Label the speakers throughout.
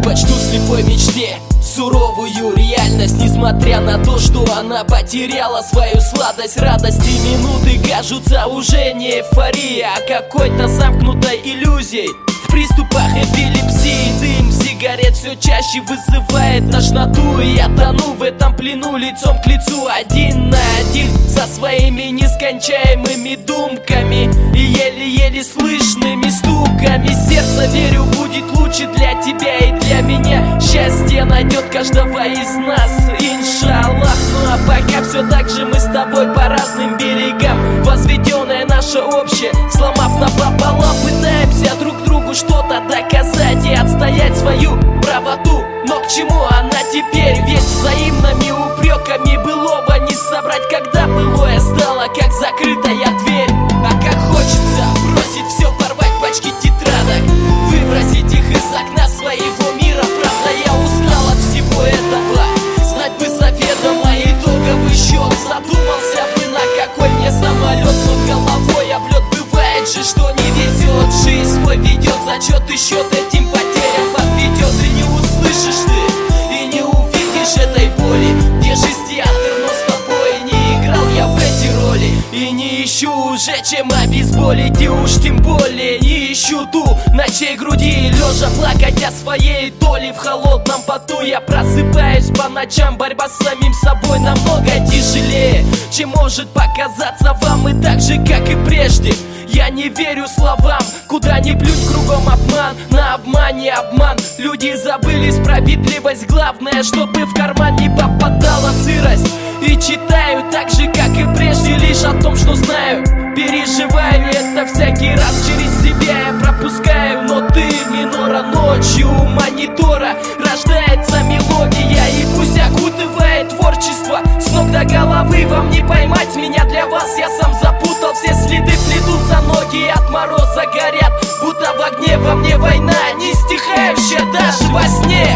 Speaker 1: предпочту слепой мечте суровую реальность, несмотря на то, что она потеряла свою сладость. Радости минуты кажутся уже не эйфорией, а какой-то замкнутой иллюзией. В приступах эпилепсии дым сигарет все чаще вызывает тошноту, и я тону в этом плену лицом к лицу, один на один со своими нескончаемыми думками и еле-еле слышными стуками сердца. Верю, будет лучше для тебя и для меня, счастье найдет каждого из нас, иншаллах. Ну а пока все так же мы с тобой по разным берегам, возведенное наше общее сломав напополам, пытаемся друг другу что-то доказать и отстоять свою правоту. Но к чему она теперь? Ведь взаимными упреками былого не собрать, когда былое стало как закрытая дверь. А как хочется бросить все, порвать пачки тетрадок, выбросить их из окна своего мира. Правда, я устал от всего этого, знать бы заведомо итоговый счет. Задумался бы, на какой мне самолет, но головой об лед. Бывает же, что не везет, жизнь свой ведет зачет, и счет этим потерям подведет. И не услышишь ты, и не увидишь этой боли. Где жизнь театр, но с тобой не играл я в эти роли. И не ищу уже, чем обезболить, и уж тем более не ищу ту, на чьей груди лежа плакать о своей доле. В холодном поту я просыпаюсь по ночам, борьба с самим собой намного тяжелее, чем может показаться вам. И так же, как и прежде, я не верю словам, куда ни плюнь, кругом обман, на обмане обман. Люди забыли справедливость, главное, чтобы в карман не попадала сырость. И читаю так же, как и прежде, лишь о том, что знаю. Переживаю это всякий раз через себя я пропускаю ноты минора. Ночью у монитора рождается мелодия, и пусть окутывает творчество с ног до головы. Вам не поймать меня, для вас я сам запутал. Все следы плетутся, ноги от мороза горят, будто в огне во мне война, не стихающая даже во сне.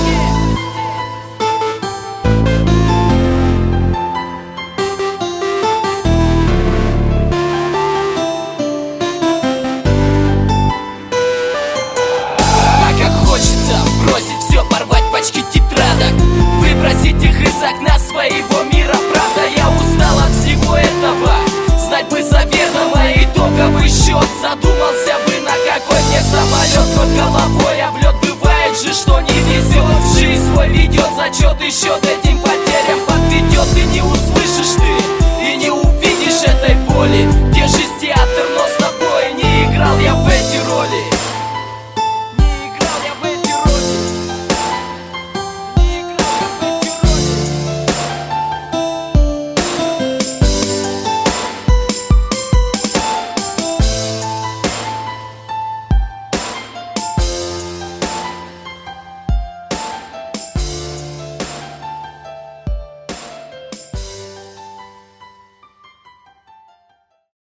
Speaker 1: Бросить все, порвать пачки тетрадок, выбросить их из окна своего мира. Правда, я устал от всего этого, знать бы заведомо итоговый счет. Задумался бы, на какой мне самолет, но головой об лед. Бывает же, что не везет, жизнь свой ведет зачет, и счет эти